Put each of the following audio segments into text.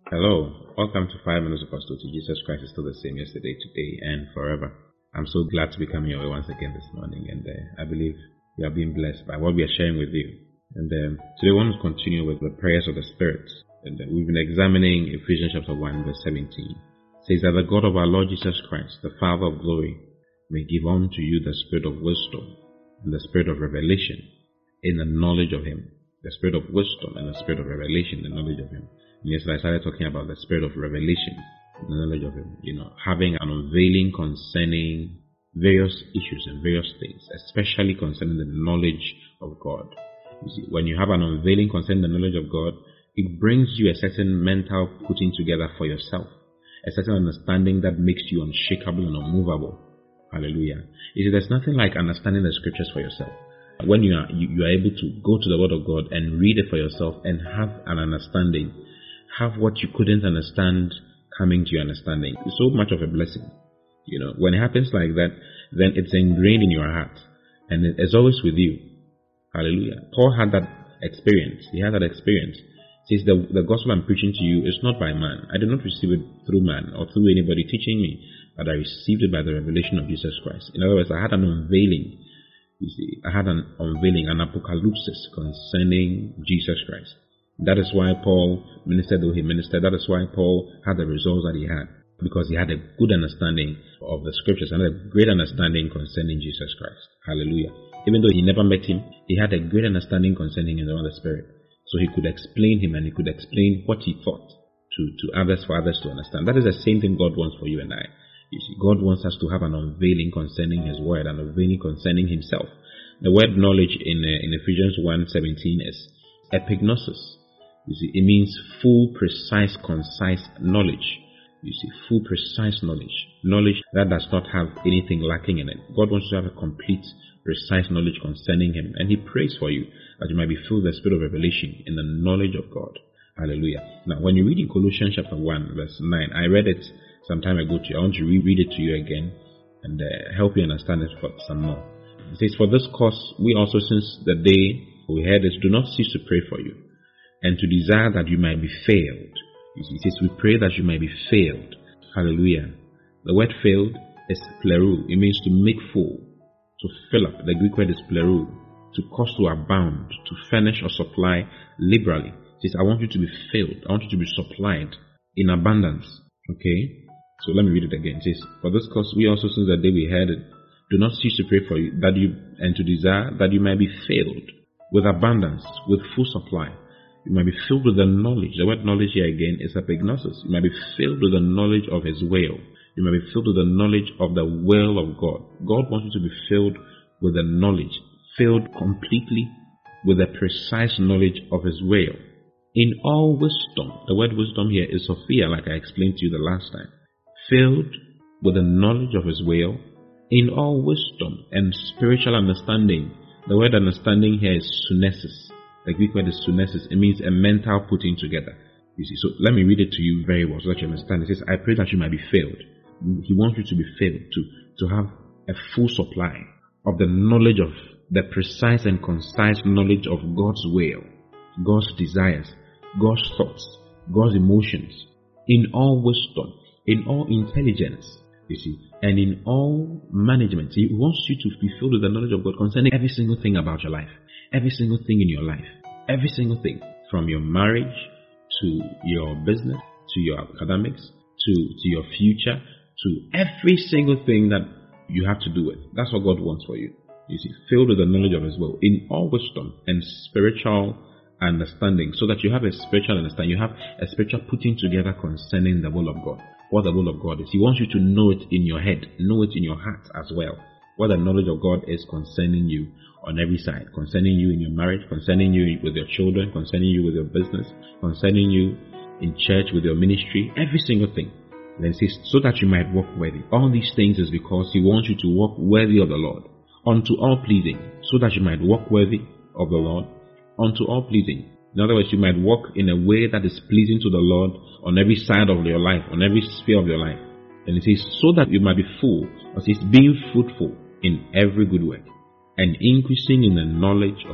Hello, welcome to 5 Minutes of Apostle. Jesus Christ is still the same yesterday, today, and forever. I'm so glad to be coming your way once again this morning, and I believe you are being blessed by what we are sharing with you. And today we want to continue with the prayers of the Spirit. And we've been examining Ephesians chapter 1, verse 17. It says that the God of our Lord Jesus Christ, the Father of glory, may give unto you the spirit of wisdom and the spirit of revelation in the knowledge of Him. The spirit of wisdom and the spirit of revelation, the knowledge of Him. And yesterday I started talking about the spirit of revelation, the knowledge of Him. Having an unveiling concerning various issues and various things, especially concerning the knowledge of God. You see, when you have an unveiling concerning the knowledge of God, it brings you a certain mental putting together for yourself, a certain understanding that makes you unshakable and unmovable. Hallelujah. You see, there's nothing like understanding the scriptures for yourself. When you are able to go to the Word of God and read it for yourself and have an understanding, have what you couldn't understand coming to your understanding. It's so much of a blessing. When it happens like that, then it's ingrained in your heart and it's always with you. Hallelujah. Paul had that experience. He had that experience. He says the gospel I'm preaching to you is not by man. I did not receive it through man or through anybody teaching me, but I received it by the revelation of Jesus Christ. In other words, I had an unveiling. You see, I had an unveiling, an apocalypse concerning Jesus Christ. That is why Paul ministered though he ministered. That is why Paul had the results that he had, because he had a good understanding of the scriptures and a great understanding concerning Jesus Christ. Hallelujah. Even though he never met Him, he had a great understanding concerning Him in the Spirit. So he could explain Him and he could explain what he thought to others, for others to understand. That is the same thing God wants for you and I. You see, God wants us to have an unveiling concerning His Word, an unveiling concerning Himself. The word knowledge in Ephesians 1:17 is epignosis. You see, it means full, precise, concise knowledge. You see, full, precise knowledge. Knowledge that does not have anything lacking in it. God wants you to have a complete, precise knowledge concerning Him. And He prays for you that you might be filled with the spirit of revelation in the knowledge of God. Hallelujah. Now, when you read in Colossians chapter 1, verse 9, I read it some time ago to you. I want to reread it to you again and help you understand it some more. It says, for this cause, we also, since the day we heard it, do not cease to pray for you, and to desire that you might be filled. You see, it says, we pray that you might be filled. Hallelujah. The word filled is pleroo. It means to make full, to fill up. The Greek word is pleroo, to cause to abound, to furnish or supply liberally. It says, I want you to be filled. I want you to be supplied in abundance. Okay? So let me read it again. It says, for this cause we also, since the day we heard it, do not cease to pray for you, and to desire that you might be filled with abundance, with full supply. You might be filled with the knowledge. The word knowledge here again is epignosis. You might be filled with the knowledge of His will. You might be filled with the knowledge of the will of God. God wants you to be filled with the knowledge, filled completely with the precise knowledge of His will. In all wisdom, the word wisdom here is Sophia, like I explained to you the last time. Filled with the knowledge of His will, in all wisdom and spiritual understanding. The word understanding here is sunesis. The Greek word is sunesis. It means a mental putting together. You see, so let me read it to you very well so that you understand. It says, I pray that you might be filled. He wants you to be filled, to have a full supply of the knowledge of the precise and concise knowledge of God's will, God's desires, God's thoughts, God's emotions, in all wisdom, in all intelligence, you see, and in all management. He wants you to be filled with the knowledge of God concerning every single thing about your life, every single thing in your life, every single thing, from your marriage to your business, to your academics, to your future, to every single thing that you have to do with. That's what God wants for you. You see, filled with the knowledge of His will, in all wisdom and spiritual understanding, so that you have a spiritual understanding, you have a spiritual putting together concerning the will of God. What the will of God is. He wants you to know it in your head, know it in your heart as well. What the knowledge of God is concerning you on every side, concerning you in your marriage, concerning you with your children, concerning you with your business, concerning you in church with your ministry, every single thing. Then it says, so that you might walk worthy. All these things is because He wants you to walk worthy of the Lord, unto all pleasing, so that you might walk worthy of the Lord, unto all pleasing. In other words, you might walk in a way that is pleasing to the Lord on every side of your life, on every sphere of your life. And it says, so that you might be full, or it says, being fruitful in every good work, and increasing in the knowledge of God.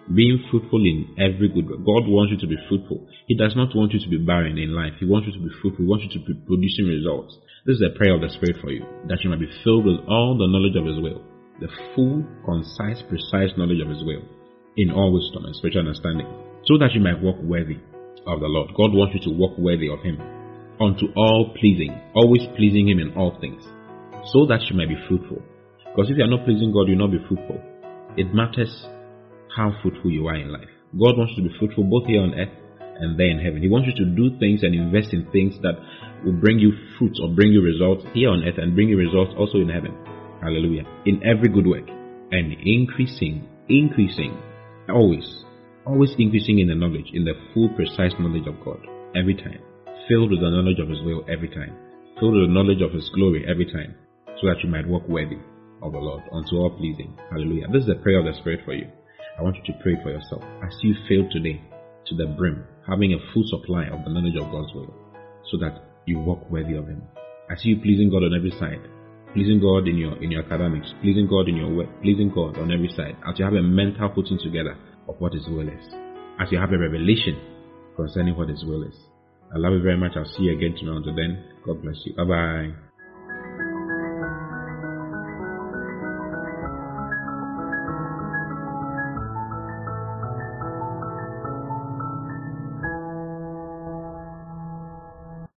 Being fruitful in every good work. God wants you to be fruitful. He does not want you to be barren in life. He wants you to be fruitful. He wants you to be producing results. This is the prayer of the Spirit for you, that you might be filled with all the knowledge of His will, the full, concise, precise knowledge of His will, in all wisdom and spiritual understanding, so that you might walk worthy of the Lord. God wants you to walk worthy of Him, unto all pleasing, always pleasing Him in all things, so that you might be fruitful. Because if you are not pleasing God, you will not be fruitful. It matters how fruitful you are in life. God wants you to be fruitful both here on earth and there in heaven. He wants you to do things and invest in things that will bring you fruits or bring you results here on earth and bring you results also in heaven. Hallelujah. In every good work, and increasing, always increasing in the knowledge, in the full, precise knowledge of God every time. Filled with the knowledge of His will every time. Filled with the knowledge of His glory every time, so that you might walk worthy of the Lord, unto all pleasing. Hallelujah. This is the prayer of the Spirit for you. I want you to pray for yourself as you fill today to the brim, having a full supply of the knowledge of God's will, so that you walk worthy of Him. I see you pleasing God on every side, pleasing God in your academics, pleasing God in your work, pleasing God on every side, as you have a mental putting together of what His will is, as you have a revelation concerning what His will is. I love you very much. I'll see you again tomorrow. Until then, God bless you. Bye bye.